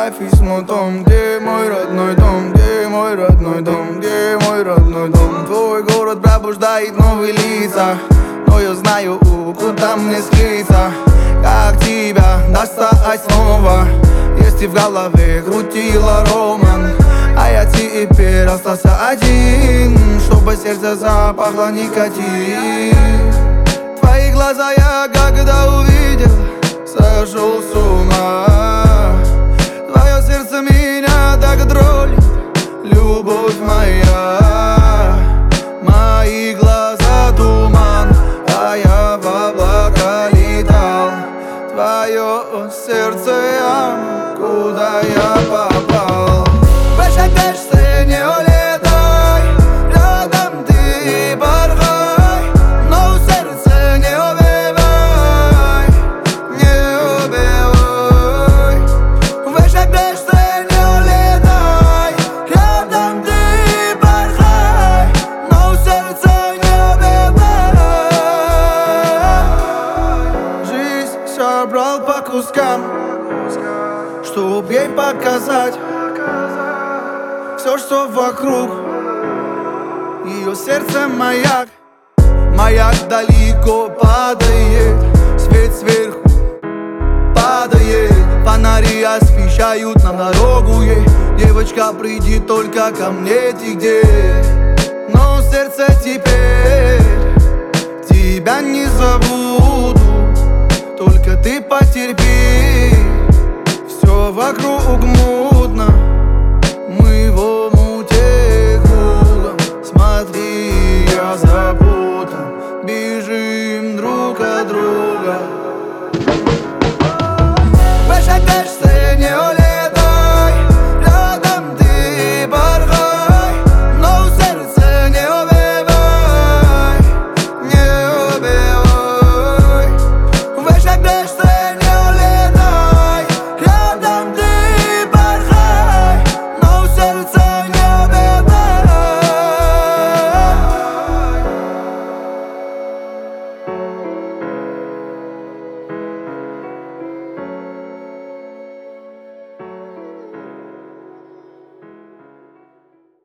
Отправь письмо о том, где мой родной дом, где мой родной дом, где мой родной дом. Твой город пробуждает новые лица, но я знаю, куда мне скрыться. Как тебя достать снова, если в голове крутила роман? А я теперь остался один, чтобы сердце запахло никотин. Твои глаза я когда увидел, сошел с ума. Твое сердце меня так дролит, любовь моя. Мои глаза туман, а я в облака летал. Твое сердце яма, куда я попал. Выше крыши не улетай, рядом ты порхай, но сердце не убивай, не убивай. Выше крыши не улетай, рядом ты порхай, но сердце не убивай. Жизнь собрал по кускам, чтоб ей показать все, что вокруг. Ее сердце маяк, маяк далеко падает, свет сверху падает. Фонари освещают нам дорогу ей. Девочка, приди только ко мне, ты где? Но сердце теперь тебя не забуду, только ты потерпи. Все вокруг муть.